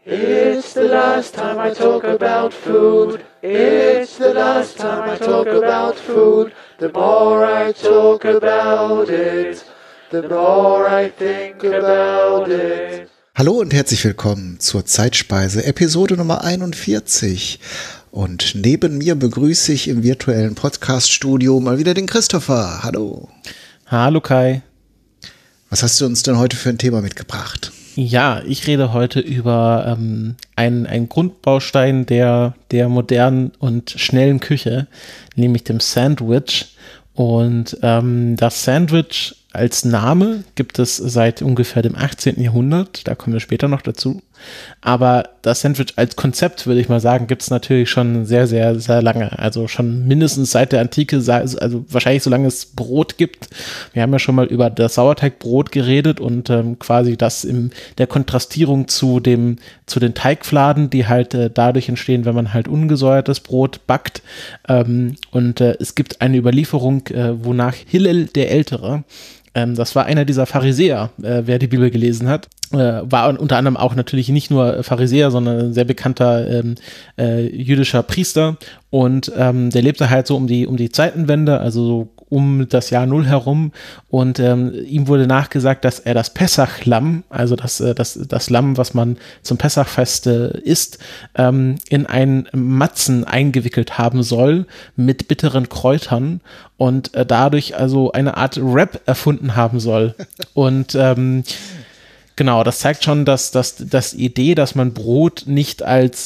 It's the last time I talk about food. It's the last time I talk about food. The more I talk about it, the more I think about it. Hallo und herzlich willkommen zur Zeitspeise, Episode Nummer 41. Und neben mir begrüße ich im virtuellen Podcast-Studio mal wieder den Christopher. Hallo. Hallo Kai. Was hast du uns denn heute für ein Thema mitgebracht? Ja, ich rede heute über einen Grundbaustein der modernen und schnellen Küche, nämlich dem Sandwich. Und das Sandwich als Name gibt es seit ungefähr dem 18. Jahrhundert, da kommen wir später noch dazu. Aber das Sandwich als Konzept, würde ich mal sagen, gibt es natürlich schon sehr, sehr, sehr lange. Also schon mindestens seit der Antike, also wahrscheinlich solange es Brot gibt. Wir haben ja schon mal über das Sauerteigbrot geredet und quasi das in der Kontrastierung zu den Teigfladen, die halt dadurch entstehen, wenn man halt ungesäuertes Brot backt. Und es gibt eine Überlieferung, wonach Hillel der Ältere, das war einer dieser Pharisäer, wer die Bibel gelesen hat, war unter anderem auch natürlich nicht nur Pharisäer, sondern ein sehr bekannter jüdischer Priester und der lebte halt so um die Zeitenwende, also so um das Jahr 0 herum und ihm wurde nachgesagt, dass er das Pessachlamm, also das Lamm, was man zum Pessachfest isst, in einen Matzen eingewickelt haben soll mit bitteren Kräutern und dadurch also eine Art Wrap erfunden haben soll. Und genau, das zeigt schon, dass die Idee, dass man Brot nicht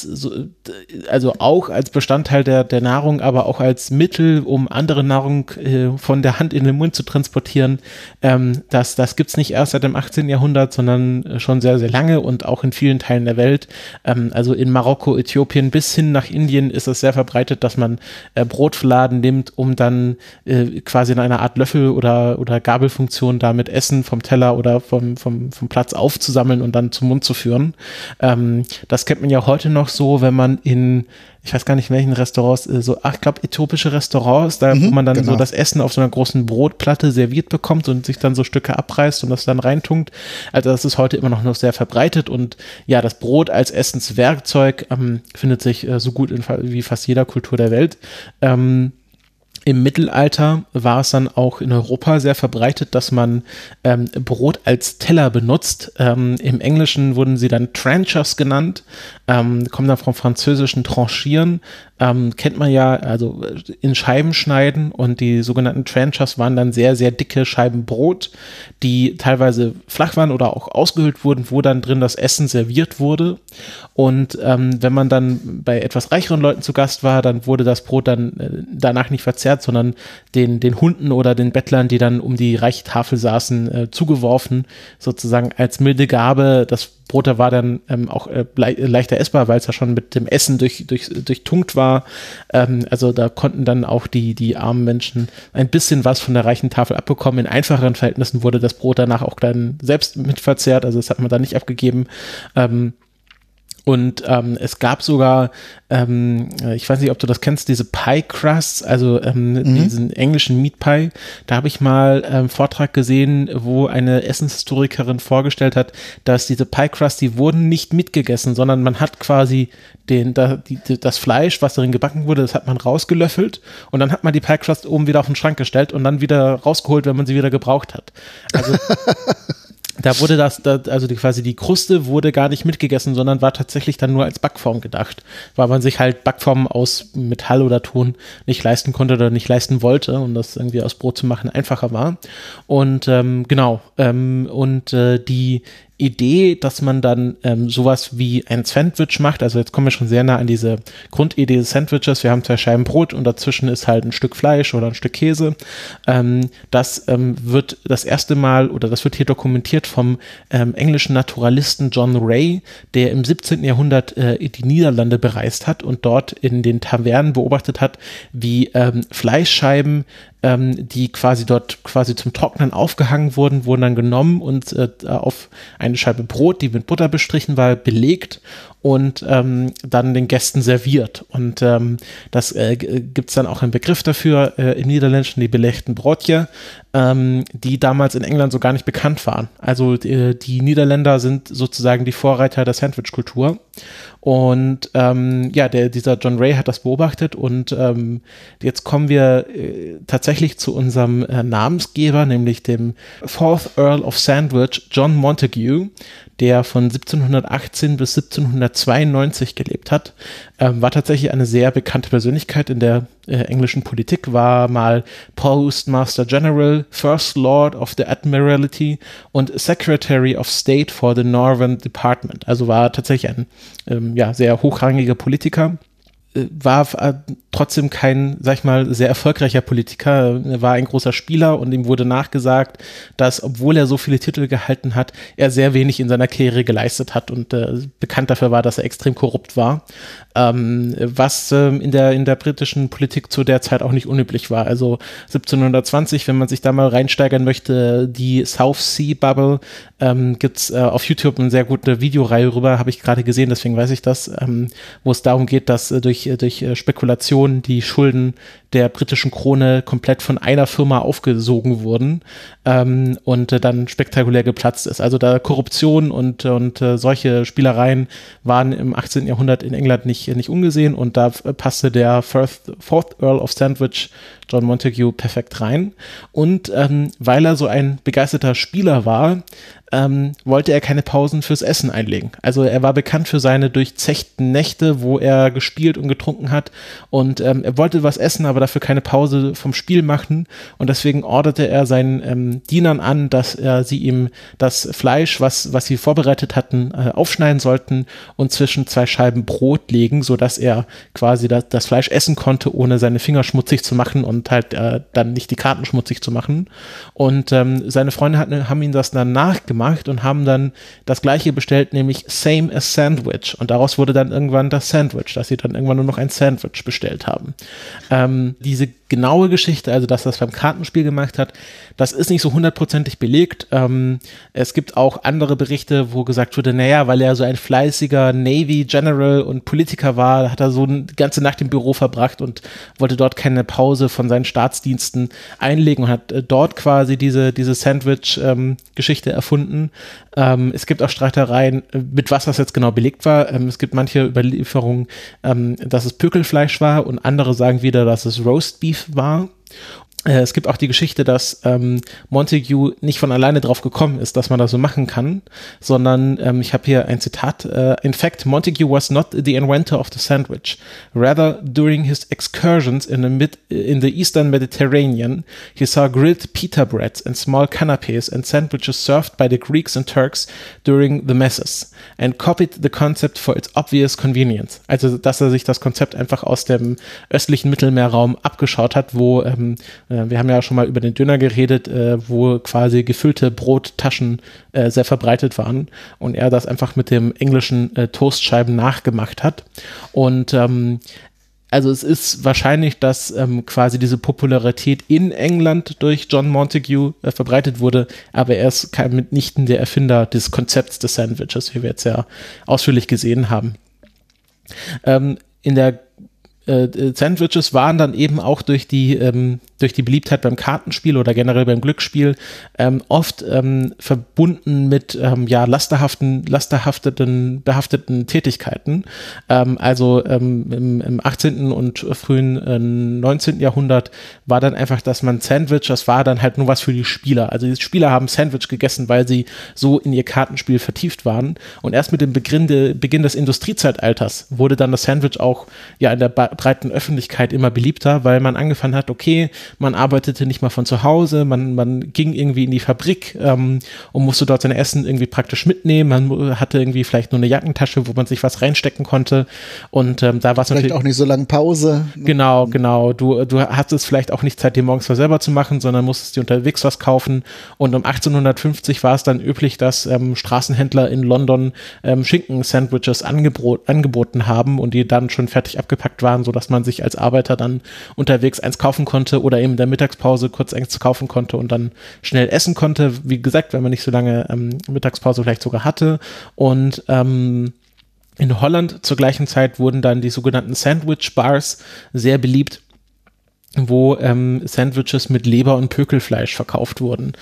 also auch als Bestandteil der Nahrung, aber auch als Mittel, um andere Nahrung von der Hand in den Mund zu transportieren, das gibt's nicht erst seit dem 18. Jahrhundert, sondern schon sehr, sehr lange und auch in vielen Teilen der Welt. Also in Marokko, Äthiopien bis hin nach Indien ist es sehr verbreitet, dass man Brotfladen nimmt, um dann quasi in einer Art Löffel- oder Gabelfunktion damit Essen vom Teller oder vom Platz aufzusammeln und dann zum Mund zu führen. Das kennt man ja heute noch so, wenn man ich weiß gar nicht in welchen Restaurants, ich glaube äthiopische Restaurants, wo man dann so das Essen auf so einer großen Brotplatte serviert bekommt und sich dann so Stücke abreißt und das dann reintunkt. Also das ist heute immer noch sehr verbreitet und ja, das Brot als Essenswerkzeug findet sich so gut wie fast jeder Kultur der Welt. Im Mittelalter war es dann auch in Europa sehr verbreitet, dass man Brot als Teller benutzt. Im Englischen wurden sie dann Tranchers genannt, kommen dann vom französischen Tranchieren, kennt man ja, also in Scheiben schneiden und die sogenannten Tranchers waren dann sehr, sehr dicke Scheiben Brot, die teilweise flach waren oder auch ausgehöhlt wurden, wo dann drin das Essen serviert wurde. Und wenn man dann bei etwas reicheren Leuten zu Gast war, dann wurde das Brot dann danach nicht verzehrt, sondern den Hunden oder den Bettlern, die dann um die reiche Tafel saßen, zugeworfen, sozusagen als milde Gabe. Das Brot da war dann auch leichter essbar, weil es ja schon mit dem Essen durchtunkt war. Also da konnten dann auch die armen Menschen ein bisschen was von der reichen Tafel abbekommen. In einfacheren Verhältnissen wurde das Brot danach auch dann selbst mitverzehrt, also das hat man dann nicht abgegeben. Und es gab sogar, ich weiß nicht, ob du das kennst, diese Pie Crusts, also diesen englischen Meat Pie. Da habe ich mal einen Vortrag gesehen, wo eine Essenshistorikerin vorgestellt hat, dass diese Pie Crusts, die wurden nicht mitgegessen, sondern man hat quasi das Fleisch, was darin gebacken wurde, das hat man rausgelöffelt und dann hat man die Pie Crust oben wieder auf den Schrank gestellt und dann wieder rausgeholt, wenn man sie wieder gebraucht hat. Also da wurde quasi die Kruste wurde gar nicht mitgegessen, sondern war tatsächlich dann nur als Backform gedacht, weil man sich halt Backformen aus Metall oder Ton nicht leisten konnte oder nicht leisten wollte und das irgendwie aus Brot zu machen einfacher war. Und die Idee, dass man dann sowas wie ein Sandwich macht, also jetzt kommen wir schon sehr nah an diese Grundidee des Sandwiches, wir haben 2 Scheiben Brot und dazwischen ist halt ein Stück Fleisch oder ein Stück Käse, das wird das erste Mal oder das wird hier dokumentiert vom englischen Naturalisten John Ray, der im 17. Jahrhundert die Niederlande bereist hat und dort in den Tavernen beobachtet hat, wie Fleischscheiben die quasi zum Trocknen aufgehangen wurden dann genommen und auf eine Scheibe Brot, die mit Butter bestrichen war, belegt und dann den Gästen serviert. Und das gibt es dann auch einen Begriff dafür im Niederländischen, die belegten Broodje. die damals in England so gar nicht bekannt waren. Also die Niederländer sind sozusagen die Vorreiter der Sandwich-Kultur. Und dieser John Ray hat das beobachtet und jetzt kommen wir tatsächlich zu unserem Namensgeber, nämlich dem 4th Earl of Sandwich, John Montagu, der von 1718 bis 1792 gelebt hat, war tatsächlich eine sehr bekannte Persönlichkeit in der englischen Politik, war mal Postmaster General, First Lord of the Admiralty und Secretary of State for the Northern Department. Also war tatsächlich ein sehr hochrangiger Politiker. War trotzdem kein, sag ich mal, sehr erfolgreicher Politiker. Er war ein großer Spieler und ihm wurde nachgesagt, dass, obwohl er so viele Titel gehalten hat, er sehr wenig in seiner Karriere geleistet hat und bekannt dafür war, dass er extrem korrupt war. Was in der britischen Politik zu der Zeit auch nicht unüblich war. Also 1720, wenn man sich da mal reinsteigern möchte, die South Sea Bubble, gibt's auf YouTube eine sehr gute Videoreihe rüber, habe ich gerade gesehen, deswegen weiß ich das, wo es darum geht, dass durch Spekulationen die Schulden der britischen Krone komplett von einer Firma aufgesogen wurden und dann spektakulär geplatzt ist. Also da Korruption und solche Spielereien waren im 18. Jahrhundert in England nicht ungesehen und da passte der 4th Earl of Sandwich, John Montagu, perfekt rein. Und weil er so ein begeisterter Spieler war, wollte er keine Pausen fürs Essen einlegen. Also er war bekannt für seine durchzechten Nächte, wo er gespielt und getrunken hat und er wollte was essen, aber dafür keine Pause vom Spiel machen und deswegen orderte er seinen Dienern an, dass sie ihm das Fleisch, was sie vorbereitet hatten, aufschneiden sollten und zwischen zwei Scheiben Brot legen, sodass er quasi das Fleisch essen konnte, ohne seine Finger schmutzig zu machen und halt dann nicht die Karten schmutzig zu machen. Und seine Freunde haben ihm das dann nachgemacht und haben dann das gleiche bestellt, nämlich same as Sandwich. Und daraus wurde dann irgendwann das Sandwich, dass sie dann irgendwann nur noch ein Sandwich bestellt haben. Diese genaue Geschichte, also dass das beim Kartenspiel gemacht hat, das ist nicht so hundertprozentig belegt. Es gibt auch andere Berichte, wo gesagt wurde, naja, weil er so ein fleißiger Navy General und Politiker war, hat er so eine ganze Nacht im Büro verbracht und wollte dort keine Pause von seinen Staatsdiensten einlegen und hat dort quasi diese Sandwich-Geschichte erfunden. Es gibt auch Streitereien, mit was das jetzt genau belegt war. Es gibt manche Überlieferungen, dass es Pökelfleisch war und andere sagen wieder, dass es Roast Beef war. Es gibt auch die Geschichte, dass Montagu nicht von alleine drauf gekommen ist, dass man das so machen kann, sondern ich habe hier ein Zitat. In fact, Montagu was not the inventor of the sandwich. Rather, during his excursions in the eastern Mediterranean, he saw grilled pita breads and small canapes and sandwiches served by the Greeks and Turks during the messes and copied the concept for its obvious convenience. Also, dass er sich das Konzept einfach aus dem östlichen Mittelmeerraum abgeschaut hat, wo wir haben ja schon mal über den Döner geredet, wo quasi gefüllte Brottaschen sehr verbreitet waren und er das einfach mit dem englischen Toastscheiben nachgemacht hat. Und also es ist wahrscheinlich, dass quasi diese Popularität in England durch John Montagu verbreitet wurde, aber er ist mitnichten der Erfinder des Konzepts des Sandwiches, wie wir jetzt ja ausführlich gesehen haben. In der Sandwiches waren dann eben auch durch die Beliebtheit beim Kartenspiel oder generell beim Glücksspiel oft verbunden mit behafteten Tätigkeiten. Also im 18. und frühen 19. Jahrhundert war dann einfach, dass man Sandwich, das war dann halt nur was für die Spieler. Also die Spieler haben Sandwich gegessen, weil sie so in ihr Kartenspiel vertieft waren. Und erst mit dem Beginn des Industriezeitalters wurde dann das Sandwich auch in der breiten Öffentlichkeit immer beliebter, weil man angefangen hat, okay, man arbeitete nicht mal von zu Hause, man ging irgendwie in die Fabrik und musste dort sein Essen irgendwie praktisch mitnehmen, man hatte irgendwie vielleicht nur eine Jackentasche, wo man sich was reinstecken konnte und da war es natürlich vielleicht auch nicht so lange Pause. Genau, du hattest vielleicht auch nicht Zeit, dir morgens was selber zu machen, sondern musstest dir unterwegs was kaufen und um 1850 war es dann üblich, dass Straßenhändler in London Schinken-Sandwiches angeboten haben und die dann schon fertig abgepackt waren, sodass man sich als Arbeiter dann unterwegs eins kaufen konnte oder eben in der Mittagspause kurz eins kaufen konnte und dann schnell essen konnte. Wie gesagt, wenn man nicht so lange Mittagspause vielleicht sogar hatte. Und in Holland zur gleichen Zeit wurden dann die sogenannten Sandwich Bars sehr beliebt. wo Sandwiches mit Leber und Pökelfleisch verkauft wurden.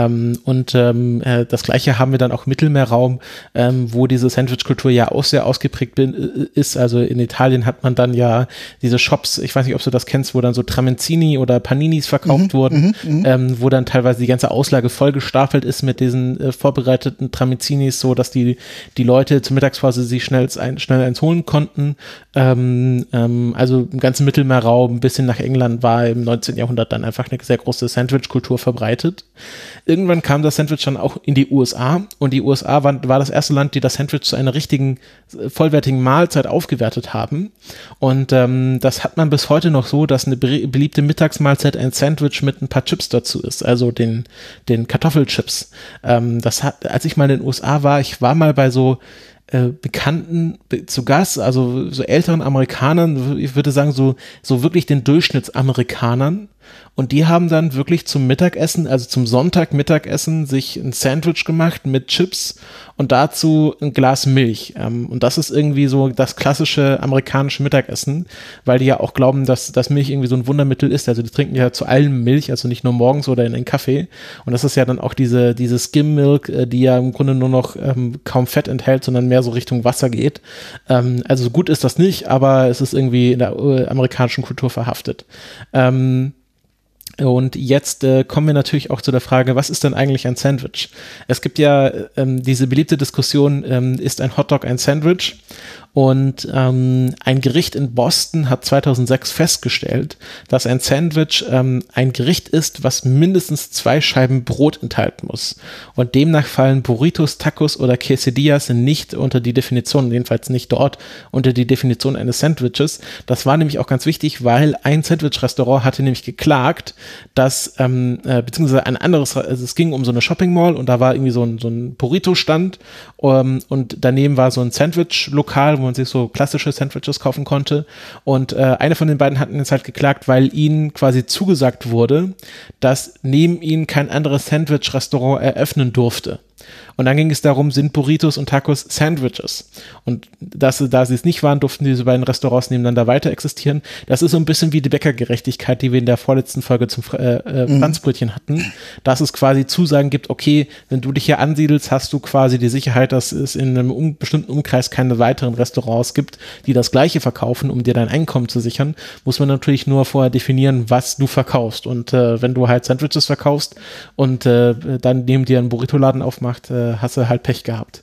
Das Gleiche haben wir dann auch im Mittelmeerraum, wo diese Sandwich-Kultur ja auch sehr ausgeprägt ist. Also in Italien hat man dann ja diese Shops, ich weiß nicht, ob du das kennst, wo dann so Tramezzini oder Paninis verkauft wurden, wo dann teilweise die ganze Auslage vollgestapelt ist mit diesen vorbereiteten Tramezzinis, so dass die Leute zur Mittagspause sich schnell eins holen konnten. Also im ganzen Mittelmeerraum, ein bisschen nach England, war im 19. Jahrhundert dann einfach eine sehr große Sandwich-Kultur verbreitet. Irgendwann kam das Sandwich dann auch in die USA und die USA war das erste Land, die das Sandwich zu einer richtigen, vollwertigen Mahlzeit aufgewertet haben. Und das hat man bis heute noch so, dass eine beliebte Mittagsmahlzeit ein Sandwich mit ein paar Chips dazu ist, also den Kartoffelchips. Als ich mal in den USA war, ich war mal bei so Bekannten zu Gast, also so älteren Amerikanern, ich würde sagen so wirklich den Durchschnittsamerikanern, und die haben dann wirklich zum Mittagessen, also zum Sonntagmittagessen, sich ein Sandwich gemacht mit Chips und dazu ein Glas Milch. Und das ist irgendwie so das klassische amerikanische Mittagessen, weil die ja auch glauben, dass Milch irgendwie so ein Wundermittel ist. Also die trinken ja zu allem Milch, also nicht nur morgens oder in den Kaffee. Und das ist ja dann auch diese Skim Milk, die ja im Grunde nur noch kaum Fett enthält, sondern mehr so Richtung Wasser geht. Also so gut ist das nicht, aber es ist irgendwie in der amerikanischen Kultur verhaftet. Und jetzt kommen wir natürlich auch zu der Frage, was ist denn eigentlich ein Sandwich? Es gibt ja diese beliebte Diskussion, ist ein Hotdog ein Sandwich? Und ein Gericht in Boston hat 2006 festgestellt, dass ein Sandwich ein Gericht ist, was mindestens 2 Scheiben Brot enthalten muss. Und demnach fallen Burritos, Tacos oder Quesadillas nicht unter die Definition, jedenfalls nicht dort unter die Definition eines Sandwiches. Das war nämlich auch ganz wichtig, weil ein Sandwich-Restaurant hatte nämlich geklagt, dass, beziehungsweise ein anderes, also es ging um so eine Shopping Mall und da war irgendwie so ein Burrito-Stand und daneben war so ein Sandwich-Lokal, wo man sich so klassische Sandwiches kaufen konnte, und eine von den beiden hatten jetzt halt geklagt, weil ihnen quasi zugesagt wurde, dass neben ihnen kein anderes Sandwich-Restaurant eröffnen durfte. Und dann ging es darum, sind Burritos und Tacos Sandwiches? Und da sie es nicht waren, durften diese beiden Restaurants nebeneinander weiter existieren. Das ist so ein bisschen wie die Bäckergerechtigkeit, die wir in der vorletzten Folge zum Franzbrötchen hatten, dass es quasi Zusagen gibt, okay, wenn du dich hier ansiedelst, hast du quasi die Sicherheit, dass es in einem bestimmten Umkreis keine weiteren Restaurants gibt, die das Gleiche verkaufen, um dir dein Einkommen zu sichern. Muss man natürlich nur vorher definieren, was du verkaufst. Und wenn du halt Sandwiches verkaufst und dann neben dir einen Burrito-Laden aufmacht, hast du halt Pech gehabt.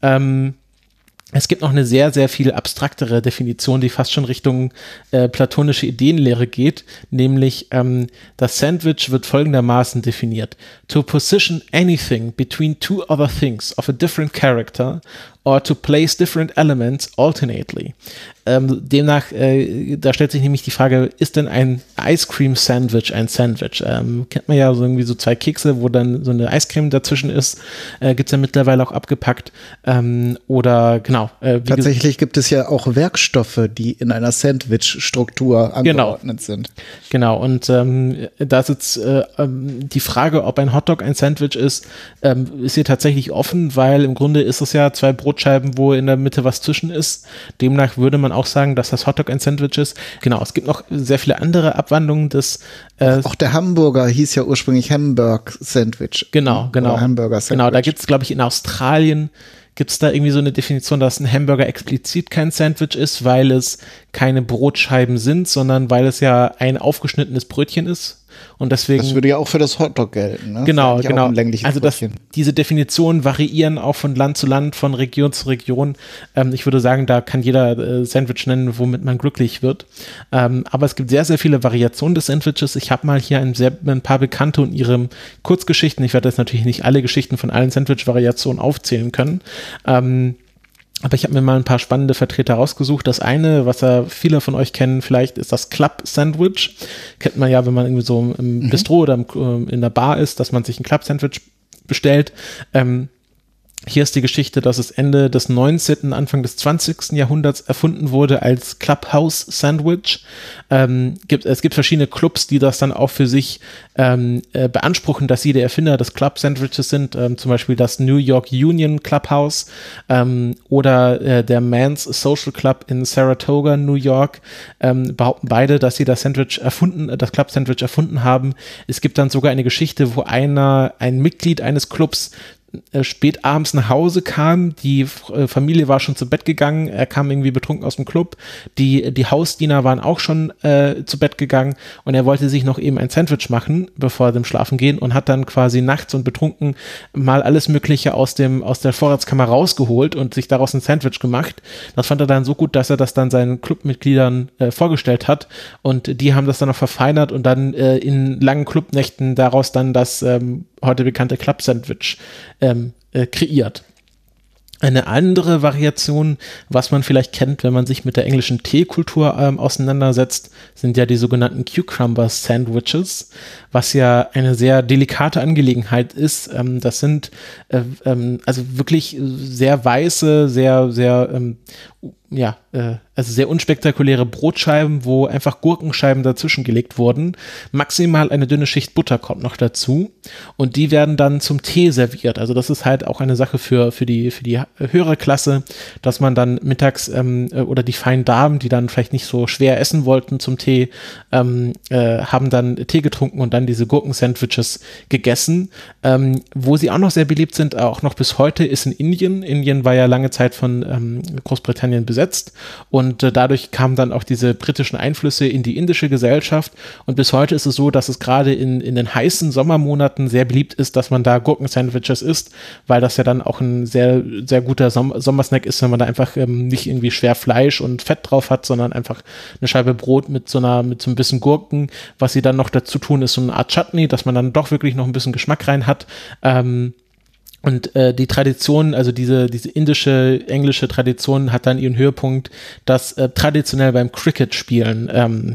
Es gibt noch eine sehr, sehr viel abstraktere Definition, die fast schon Richtung platonische Ideenlehre geht, nämlich das Sandwich wird folgendermaßen definiert: To position anything between two other things of a different character or to place different elements alternately. Demnach, da stellt sich nämlich die Frage, ist denn ein Ice Cream Sandwich ein Sandwich? Kennt man ja so irgendwie so 2 Kekse, wo dann so eine Eiscreme dazwischen ist, gibt's ja mittlerweile auch abgepackt, oder genau. Tatsächlich gibt es ja auch Werkstoffe, die in einer Sandwich-Struktur angeordnet sind. Genau, und da ist jetzt die Frage, ob ein Hotdog ein Sandwich ist hier tatsächlich offen, weil im Grunde ist es ja 2 Brotscheiben, wo in der Mitte was zwischen ist. Demnach würde man auch sagen, dass das Hotdog ein Sandwich ist. Genau, es gibt noch sehr viele andere Abwandlungen des auch der Hamburger hieß ja ursprünglich Hamburg Sandwich. Genau. Hamburger Sandwich. Genau, da gibt es, glaube ich, in Australien gibt es da irgendwie so eine Definition, dass ein Hamburger explizit kein Sandwich ist, weil es keine Brotscheiben sind, sondern weil es ja ein aufgeschnittenes Brötchen ist. Und deswegen, das würde ja auch für das Hotdog gelten, ne? Genau. Also diese Definitionen variieren auch von Land zu Land, von Region zu Region. Ich würde sagen, da kann jeder Sandwich nennen, womit man glücklich wird. Aber es gibt sehr, sehr viele Variationen des Sandwiches. Ich habe mal hier ein paar Bekannte und ihre Kurzgeschichten. Ich werde jetzt natürlich nicht alle Geschichten von allen Sandwich-Variationen aufzählen können. Aber ich habe mir mal ein paar spannende Vertreter rausgesucht. Das eine, was ja viele von euch kennen, vielleicht ist das Club Sandwich. Kennt man ja, wenn man irgendwie so im Bistro oder in der Bar ist, dass man sich ein Club Sandwich bestellt. Hier ist die Geschichte, dass es Ende des 19., Anfang des 20. Jahrhunderts erfunden wurde als Clubhouse Sandwich. Es gibt verschiedene Clubs, die das dann auch für sich beanspruchen, dass sie der Erfinder des Club Sandwiches sind. Zum Beispiel das New York Union Clubhouse oder der Man's Social Club in Saratoga, New York. Behaupten beide, dass sie das Club Sandwich erfunden haben. Es gibt dann sogar eine Geschichte, wo ein Mitglied eines Clubs spät abends nach Hause kam, die Familie war schon zu Bett gegangen, er kam irgendwie betrunken aus dem Club, die Hausdiener waren auch schon zu Bett gegangen und er wollte sich noch eben ein Sandwich machen, bevor er dem Schlafen gehen und hat dann quasi nachts und betrunken mal alles Mögliche aus der Vorratskammer rausgeholt und sich daraus ein Sandwich gemacht. Das fand er dann so gut, dass er das dann seinen Clubmitgliedern vorgestellt hat und die haben das dann noch verfeinert und dann in langen Clubnächten daraus dann das heute bekannte Club Sandwich kreiert. Eine andere Variation, was man vielleicht kennt, wenn man sich mit der englischen Teekultur auseinandersetzt, sind ja die sogenannten Cucumber Sandwiches, was ja eine sehr delikate Angelegenheit ist. Das sind also wirklich sehr weiße, also sehr unspektakuläre Brotscheiben, wo einfach Gurkenscheiben dazwischen gelegt wurden. Maximal eine dünne Schicht Butter kommt noch dazu und die werden dann zum Tee serviert. Also das ist halt auch eine Sache für die höhere Klasse, dass man dann mittags oder die feinen Damen, die dann vielleicht nicht so schwer essen wollten zum Tee, haben dann Tee getrunken und dann diese Gurken-Sandwiches gegessen. Wo sie auch noch sehr beliebt sind, auch noch bis heute, ist in Indien. Indien war ja lange Zeit von Großbritannien besetzt und dadurch kamen dann auch diese britischen Einflüsse in die indische Gesellschaft und bis heute ist es so, dass es gerade in den heißen Sommermonaten sehr beliebt ist, dass man da Gurken-Sandwiches isst, weil das ja dann auch ein sehr, sehr guter Sommersnack ist, wenn man da einfach nicht irgendwie schwer Fleisch und Fett drauf hat, sondern einfach eine Scheibe Brot mit so ein bisschen Gurken. Was sie dann noch dazu tun, ist so eine Art Chutney, dass man dann doch wirklich noch ein bisschen Geschmack rein hat. Und die Tradition, also diese indische, englische Tradition hat dann ihren Höhepunkt, dass traditionell beim Cricket-Spielen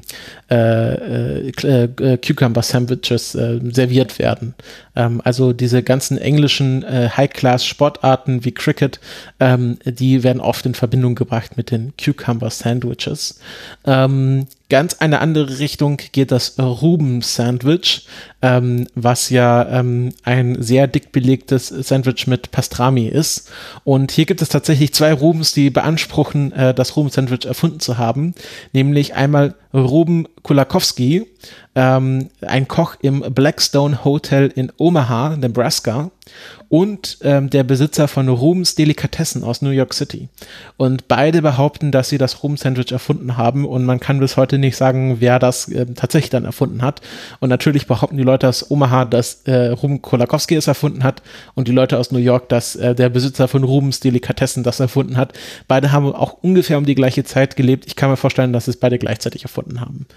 Cucumber Sandwiches serviert werden. Also diese ganzen englischen High-Class-Sportarten wie Cricket, die werden oft in Verbindung gebracht mit den Cucumber Sandwiches. Ganz eine andere Richtung geht das Ruben-Sandwich, was ja ein sehr dick belegtes Sandwich mit Pastrami ist. Und hier gibt es tatsächlich zwei Rubens, die beanspruchen, das Ruben-Sandwich erfunden zu haben. Nämlich einmal Ruben Kulakowski, ein Koch im Blackstone Hotel in Omaha, Nebraska, und der Besitzer von Rubens Delikatessen aus New York City. Und beide behaupten, dass sie das Ruben-Sandwich erfunden haben und man kann bis heute nicht sagen, wer das tatsächlich dann erfunden hat. Und natürlich behaupten die Leute aus Omaha, dass Ruben Kulakowski es erfunden hat und die Leute aus New York, dass der Besitzer von Rubens Delikatessen das erfunden hat. Beide haben auch ungefähr um die gleiche Zeit gelebt. Ich kann mir vorstellen, dass es beide gleichzeitig erfunden haben.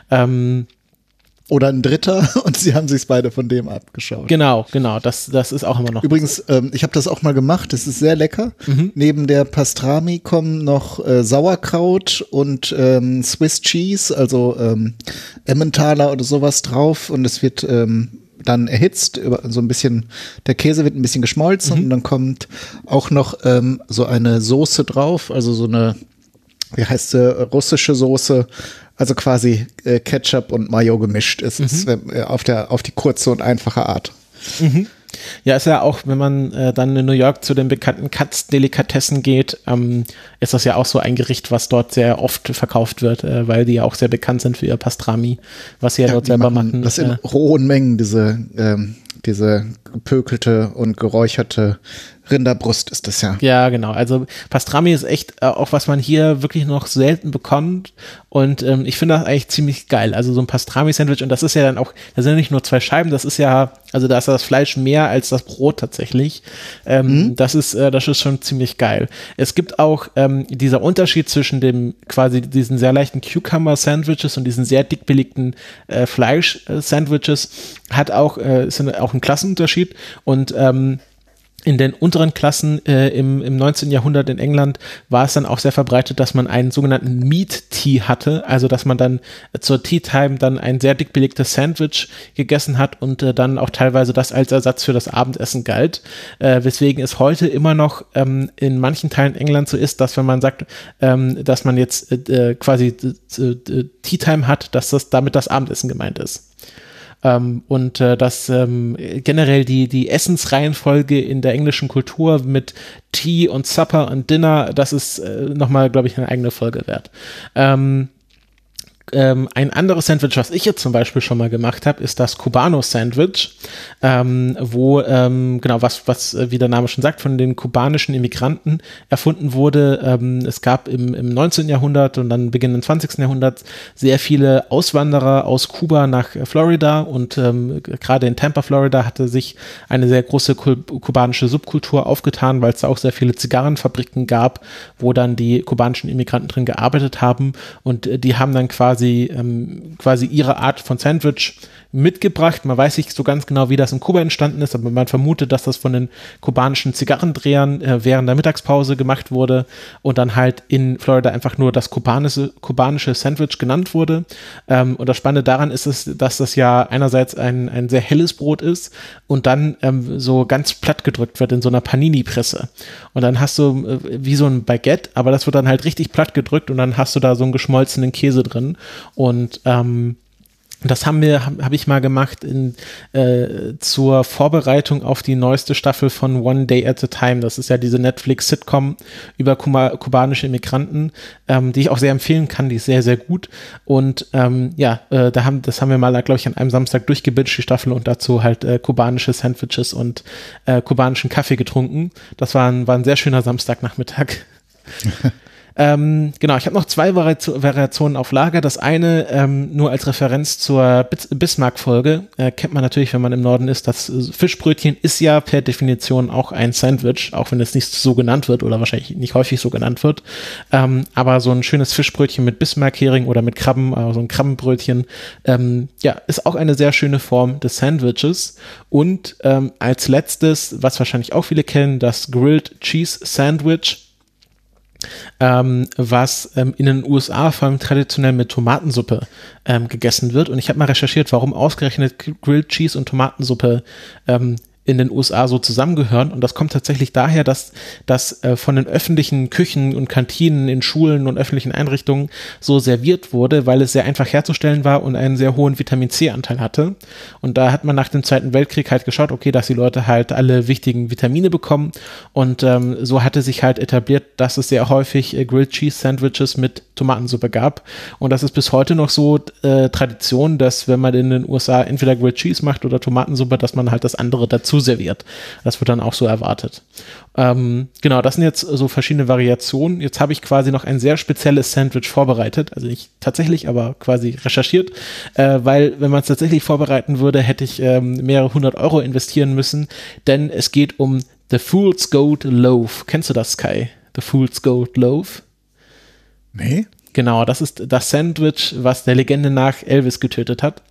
Oder ein Dritter und sie haben sich beide von dem abgeschaut. Genau, das ist auch immer noch. Übrigens, ich habe das auch mal gemacht, es ist sehr lecker. Neben der Pastrami kommen noch Sauerkraut und Swiss Cheese, also Emmentaler oder sowas drauf und es wird dann erhitzt, so ein bisschen, der Käse wird ein bisschen geschmolzen und dann kommt auch noch so eine Soße drauf, also so eine, wie heißt sie, russische Soße, also quasi Ketchup und Mayo gemischt ist es auf die kurze und einfache Art. Ja, ist ja auch, wenn man dann in New York zu den bekannten Katz-Delikatessen geht, ist das ja auch so ein Gericht, was dort sehr oft verkauft wird, weil die ja auch sehr bekannt sind für ihr Pastrami, was sie ja dort selber machen. Das in rohen Mengen, diese gepökelte und geräucherte Rinderbrust ist das ja. Ja, genau. Also Pastrami ist echt auch, was man hier wirklich noch selten bekommt und ich finde das eigentlich ziemlich geil. Also so ein Pastrami-Sandwich und das ist ja dann auch, das sind ja nicht nur zwei Scheiben, das ist ja, also da ist das Fleisch mehr als das Brot tatsächlich. Das ist schon ziemlich geil. Es gibt auch dieser Unterschied zwischen diesen sehr leichten Cucumber-Sandwiches und diesen sehr dick belegten Fleisch-Sandwiches ist auch ein Klassenunterschied und in den unteren Klassen im 19. Jahrhundert in England war es dann auch sehr verbreitet, dass man einen sogenannten Meat Tea hatte, also dass man dann zur Tea Time dann ein sehr dick belegtes Sandwich gegessen hat und dann auch teilweise das als Ersatz für das Abendessen galt, weswegen es heute immer noch in manchen Teilen Englands so ist, dass wenn man sagt, dass man jetzt quasi Tea Time hat, dass das damit das Abendessen gemeint ist. Und dass generell die Essensreihenfolge in der englischen Kultur mit Tea und Supper und Dinner, das ist nochmal, glaube ich, eine eigene Folge wert. Ein anderes Sandwich, was ich jetzt zum Beispiel schon mal gemacht habe, ist das Cubano-Sandwich, wo, genau, was wie der Name schon sagt, von den kubanischen Immigranten erfunden wurde. Es gab im 19. Jahrhundert und dann Beginn des 20. Jahrhunderts sehr viele Auswanderer aus Kuba nach Florida und gerade in Tampa, Florida, hatte sich eine sehr große kubanische Subkultur aufgetan, weil es da auch sehr viele Zigarrenfabriken gab, wo dann die kubanischen Immigranten drin gearbeitet haben und die haben dann quasi ihre Art von Sandwich mitgebracht. Man weiß nicht so ganz genau, wie das in Kuba entstanden ist, aber man vermutet, dass das von den kubanischen Zigarrendrehern während der Mittagspause gemacht wurde und dann halt in Florida einfach nur das kubanische Sandwich genannt wurde. Und das Spannende daran ist es, dass das ja einerseits ein sehr helles Brot ist und dann so ganz platt gedrückt wird in so einer Panini-Presse. Und dann hast du wie so ein Baguette, aber das wird dann halt richtig platt gedrückt und dann hast du da so einen geschmolzenen Käse drin. Und das habe ich mal gemacht zur Vorbereitung auf die neueste Staffel von One Day at a Time. Das ist ja diese Netflix-Sitcom über kubanische Immigranten, die ich auch sehr empfehlen kann. Die ist sehr, sehr gut. Und das haben wir mal, glaube ich, an einem Samstag durchgebinged, die Staffel, und dazu halt kubanische Sandwiches und kubanischen Kaffee getrunken. Das war ein sehr schöner Samstagnachmittag. Genau, ich habe noch 2 Variationen auf Lager. Das eine nur als Referenz zur Bismarck-Folge. Kennt man natürlich, wenn man im Norden ist. Das Fischbrötchen ist ja per Definition auch ein Sandwich, auch wenn es nicht so genannt wird oder wahrscheinlich nicht häufig so genannt wird. Aber so ein schönes Fischbrötchen mit Bismarck-Hering oder mit Krabben, also ein Krabbenbrötchen, ist auch eine sehr schöne Form des Sandwiches. Und als letztes, was wahrscheinlich auch viele kennen, das Grilled Cheese Sandwich, was in den USA vor allem traditionell mit Tomatensuppe gegessen wird. Und ich habe mal recherchiert, warum ausgerechnet Grilled Cheese und Tomatensuppe in den USA so zusammengehören. Und das kommt tatsächlich daher, dass das von den öffentlichen Küchen und Kantinen in Schulen und öffentlichen Einrichtungen so serviert wurde, weil es sehr einfach herzustellen war und einen sehr hohen Vitamin-C-Anteil hatte. Und da hat man nach dem Zweiten Weltkrieg halt geschaut, okay, dass die Leute halt alle wichtigen Vitamine bekommen. Und so hatte sich halt etabliert, dass es sehr häufig Grilled Cheese Sandwiches mit Tomatensuppe gab. Und das ist bis heute noch so Tradition, dass wenn man in den USA entweder Grilled Cheese macht oder Tomatensuppe, dass man halt das andere dazu serviert. Das wird dann auch so erwartet. Genau, das sind jetzt so verschiedene Variationen. Jetzt habe ich quasi noch ein sehr spezielles Sandwich vorbereitet, also nicht tatsächlich, aber quasi recherchiert, weil wenn man es tatsächlich vorbereiten würde, hätte ich mehrere 100 Euro investieren müssen, denn es geht um The Fool's Gold Loaf. Kennst du das, Kai? The Fool's Gold Loaf? Nee. Genau, das ist das Sandwich, was der Legende nach Elvis getötet hat.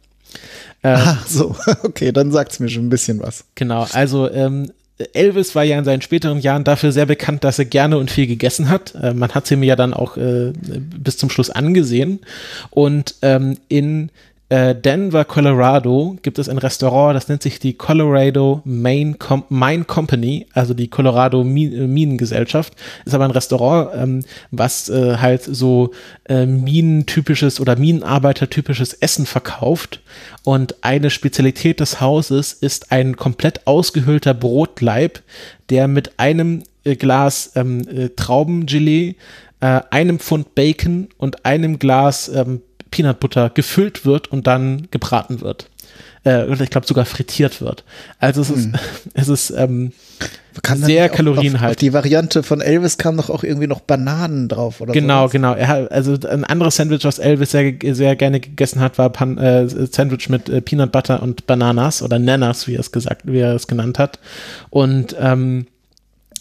So, okay, dann sagt's mir schon ein bisschen was. Genau, also Elvis war ja in seinen späteren Jahren dafür sehr bekannt, dass er gerne und viel gegessen hat. Man hat es ihm ja dann auch bis zum Schluss angesehen. Und in Denver, Colorado gibt es ein Restaurant, das nennt sich die Colorado Mine Company, also die Colorado Minengesellschaft. Ist aber ein Restaurant, was halt so minentypisches oder Minenarbeitertypisches Essen verkauft. Und eine Spezialität des Hauses ist ein komplett ausgehöhlter Brotleib, der mit einem Glas Traubengelee, einem Pfund Bacon und einem Glas Peanut Butter gefüllt wird und dann gebraten wird. Ich glaube sogar frittiert wird. Also es ist sehr kalorienhaltig. Auf die Variante von Elvis kam doch auch irgendwie noch Bananen drauf, oder? Genau. Also ein anderes Sandwich, was Elvis sehr, sehr gerne gegessen hat, war Sandwich mit Peanut Butter und Bananas oder Nanas, wie er es genannt hat. Und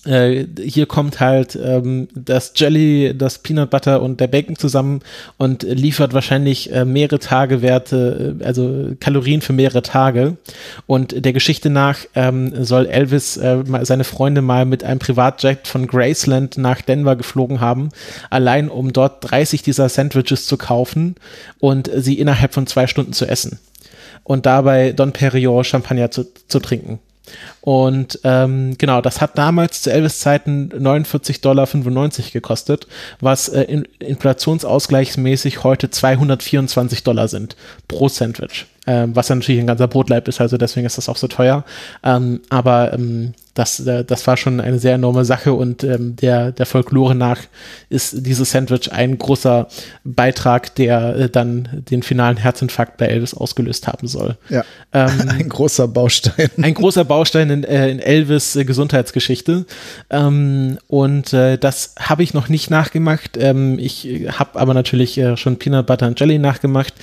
hier kommt halt das Jelly, das Peanut Butter und der Bacon zusammen und liefert wahrscheinlich mehrere Tage Werte, also Kalorien für mehrere Tage. Und der Geschichte nach soll Elvis seine Freunde mal mit einem Privatjet von Graceland nach Denver geflogen haben, allein um dort 30 dieser Sandwiches zu kaufen und sie innerhalb von 2 Stunden zu essen. Und dabei Dom Perignon Champagner zu trinken. Und genau, das hat damals zu Elvis-Zeiten $49,95 gekostet, was inflationsausgleichsmäßig heute $224 sind pro Sandwich. Was ja natürlich ein ganzer Brotleib ist, also deswegen ist das auch so teuer. Aber das war schon eine sehr enorme Sache und der Folklore nach ist dieses Sandwich ein großer Beitrag, der dann den finalen Herzinfarkt bei Elvis ausgelöst haben soll. Ja, ein großer Baustein. Ein großer Baustein in Elvis Gesundheitsgeschichte. Und das habe ich noch nicht nachgemacht. Ich habe aber natürlich schon Peanut Butter and Jelly nachgemacht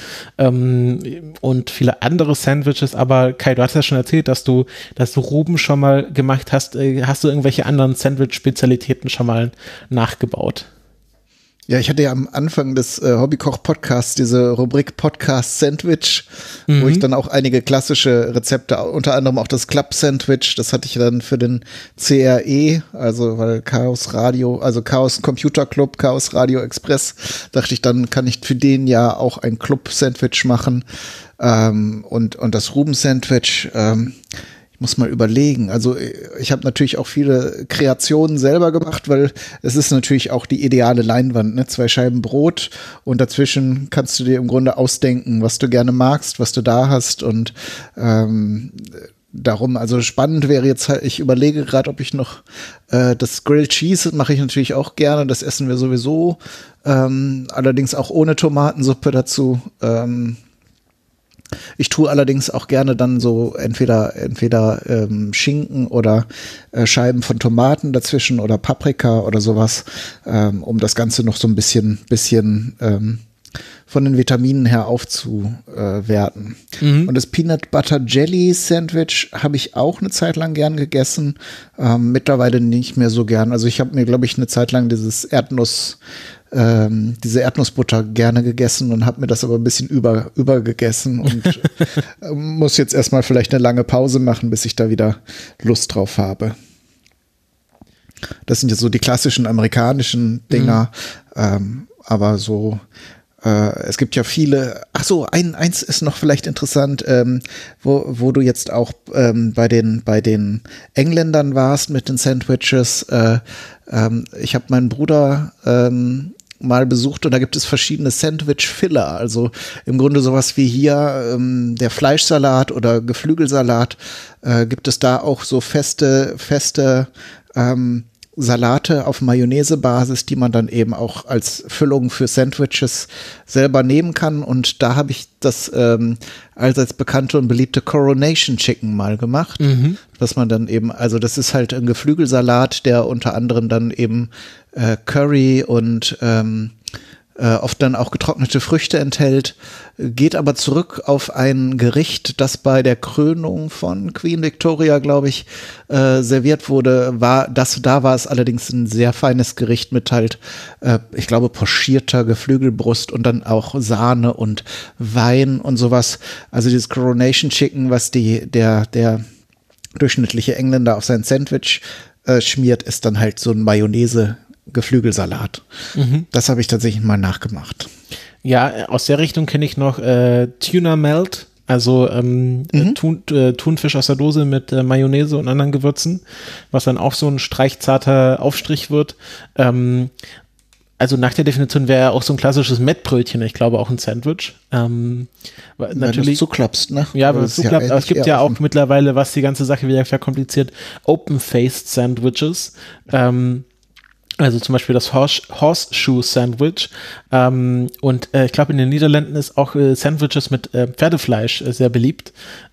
und viele andere Sandwiches. Aber Kai, du hast ja schon erzählt, dass du Ruben schon mal gemacht hast. Hast du irgendwelche anderen Sandwich-Spezialitäten schon mal nachgebaut? Ja, ich hatte ja am Anfang des Hobbykoch-Podcasts diese Rubrik Podcast Sandwich, wo ich dann auch einige klassische Rezepte, unter anderem auch das Club-Sandwich, das hatte ich dann für den CRE, also weil Chaos Radio, also Chaos Computer Club, Chaos Radio Express, dachte ich, dann kann ich für den ja auch ein Club-Sandwich machen und das Ruben-Sandwich, ich muss mal überlegen. Also ich habe natürlich auch viele Kreationen selber gemacht, weil es ist natürlich auch die ideale Leinwand, ne? 2 Scheiben Brot und dazwischen kannst du dir im Grunde ausdenken, was du gerne magst, was du da hast und darum, also spannend wäre jetzt halt, ich überlege gerade, ob ich noch das Grilled Cheese mache ich natürlich auch gerne, das essen wir sowieso, allerdings auch ohne Tomatensuppe dazu. Ich tue allerdings auch gerne dann so entweder Schinken oder Scheiben von Tomaten dazwischen oder Paprika oder sowas, um das Ganze noch so ein bisschen von den Vitaminen her aufzuwerten. Und das Peanut Butter Jelly Sandwich habe ich auch eine Zeit lang gern gegessen, mittlerweile nicht mehr so gern. Also ich habe mir, glaube ich, eine Zeit lang diese Erdnussbutter gerne gegessen und habe mir das aber ein bisschen übergegessen und muss jetzt erstmal vielleicht eine lange Pause machen, bis ich da wieder Lust drauf habe. Das sind ja so die klassischen amerikanischen Dinger, aber so es gibt ja viele, ach so, eins ist noch vielleicht interessant, wo du jetzt auch bei den Engländern warst mit den Sandwiches. Ich habe meinen Bruder mal besucht und da gibt es verschiedene Sandwich-Filler, also im Grunde sowas wie hier der Fleischsalat oder Geflügelsalat, gibt es da auch so feste Salate auf Mayonnaise-Basis, die man dann eben auch als Füllung für Sandwiches selber nehmen kann. Und da habe ich das allseits bekannte und beliebte Coronation Chicken mal gemacht, dass man dann eben, also das ist halt ein Geflügelsalat, der unter anderem dann eben Curry und oft dann auch getrocknete Früchte enthält, geht aber zurück auf ein Gericht, das bei der Krönung von Queen Victoria, glaube ich, serviert wurde. Da war es allerdings ein sehr feines Gericht mit halt, ich glaube, pochierter Geflügelbrust und dann auch Sahne und Wein und sowas. Also dieses Coronation Chicken, was der durchschnittliche Engländer auf sein Sandwich schmiert, ist dann halt so ein Mayonnaise-Geflügelsalat. Das habe ich tatsächlich mal nachgemacht. Ja, aus der Richtung kenne ich noch Tuna Melt, also Thunfisch aus der Dose mit Mayonnaise und anderen Gewürzen, was dann auch so ein streichzarter Aufstrich wird. Also nach der Definition wäre auch so ein klassisches Mettbrötchen, ich glaube auch ein Sandwich. Natürlich, wenn du es zuklappst, ne? Ja, wenn du es zuklappst, aber es gibt ja auch mittlerweile, was die ganze Sache wieder verkompliziert, Open-Faced Sandwiches. Also zum Beispiel das Horseshoe-Sandwich. Und ich glaube, in den Niederlanden ist auch Sandwiches mit Pferdefleisch sehr beliebt.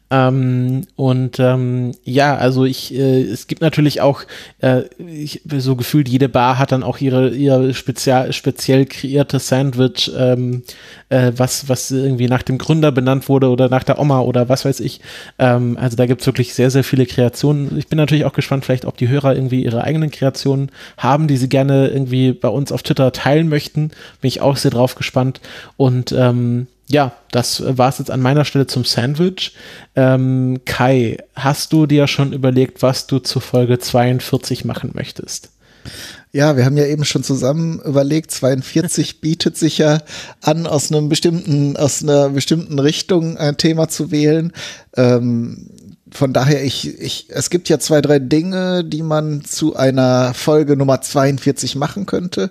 Ja, also es gibt natürlich auch, so gefühlt jede Bar hat dann auch ihre speziell kreierte Sandwich, was irgendwie nach dem Gründer benannt wurde oder nach der Oma oder was weiß ich. Also da gibt es wirklich sehr, sehr viele Kreationen. Ich bin natürlich auch gespannt, vielleicht ob die Hörer irgendwie ihre eigenen Kreationen haben, die sie gerne irgendwie bei uns auf Twitter teilen möchten. Bin ich auch sehr drauf gespannt. Und ja, das war es jetzt an meiner Stelle zum Sandwich. Kai, hast du dir schon überlegt, was du zu Folge 42 machen möchtest? Ja, wir haben ja eben schon zusammen überlegt, 42 bietet sich ja an, aus einer bestimmten Richtung ein Thema zu wählen. Von daher, es gibt ja 2, 3 Dinge, die man zu einer Folge Nummer 42 machen könnte.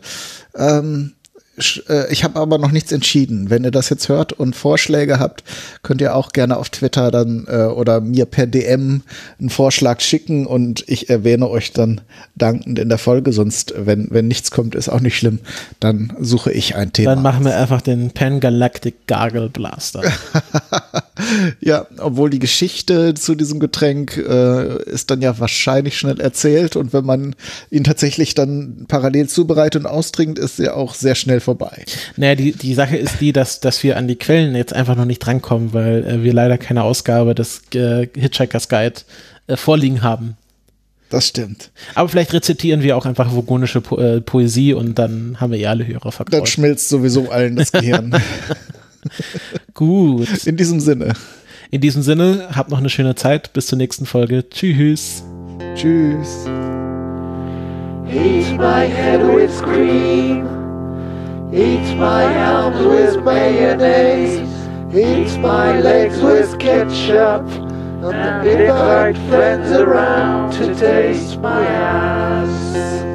Ich habe aber noch nichts entschieden. Wenn ihr das jetzt hört und Vorschläge habt, könnt ihr auch gerne auf Twitter dann oder mir per DM einen Vorschlag schicken und ich erwähne euch dann dankend in der Folge. Sonst, wenn nichts kommt, ist auch nicht schlimm. Dann suche ich ein Thema. Dann machen wir einfach den Pan-Galactic Gargle Blaster. Ja, obwohl die Geschichte zu diesem Getränk ist dann ja wahrscheinlich schnell erzählt und wenn man ihn tatsächlich dann parallel zubereitet und austrinkt, ist er auch sehr schnell vorbei. Naja, die Sache ist die, dass wir an die Quellen jetzt einfach noch nicht drankommen, weil wir leider keine Ausgabe des Hitchhiker's Guide vorliegen haben. Das stimmt. Aber vielleicht rezitieren wir auch einfach vogonische Poesie und dann haben wir alle Hörer verkreuzt. Dann schmilzt sowieso allen das Gehirn. Gut. In diesem Sinne, habt noch eine schöne Zeit. Bis zur nächsten Folge. Tschüss. Tschüss. Eat my head with cream. Eat my arms with mayonnaise. Eat my legs with ketchup. And invite friends around to taste my ass.